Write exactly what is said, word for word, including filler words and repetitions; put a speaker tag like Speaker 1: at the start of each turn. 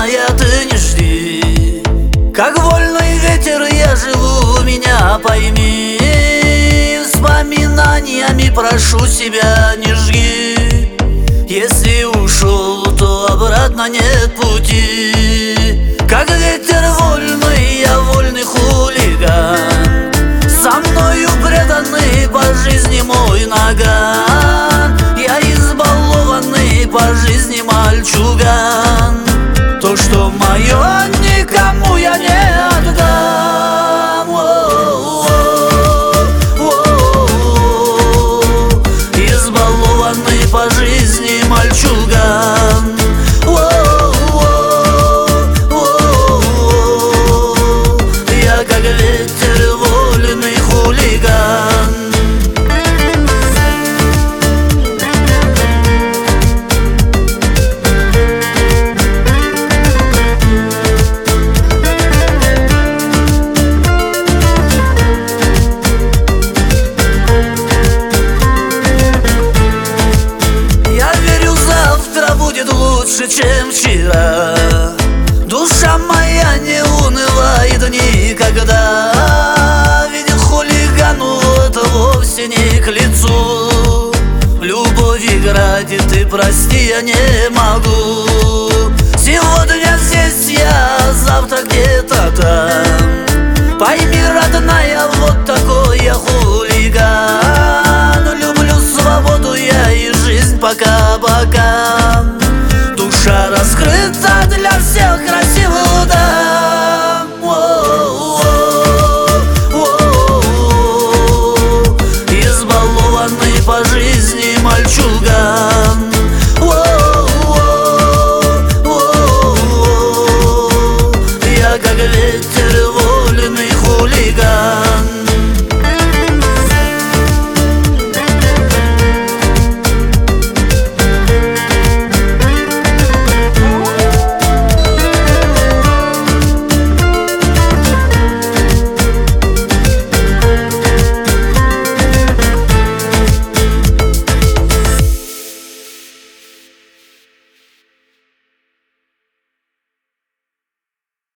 Speaker 1: родная, ты не жди. Как вольный ветер я живу, меня пойми. Воспоминаниями прошу себя не жги. Если ушел, то обратно нет пути. Как ветер вольный, я вольный хулиган. Со мною преданный по жизни мой наган. Я избалованный по жизни мальчуган. То, что мое, никому я не отдам. О-о-о-о-о. Избалованный по жизни мальчуган. О-о-о-о-о. Я как ветер вольный хулиган. Лучше, чем вчера. Душа моя не унывает никогда. Ведь хулигану это вовсе не к лицу. В любовь играть и ты прости я не могу. Сегодня здесь я, завтра где-то там.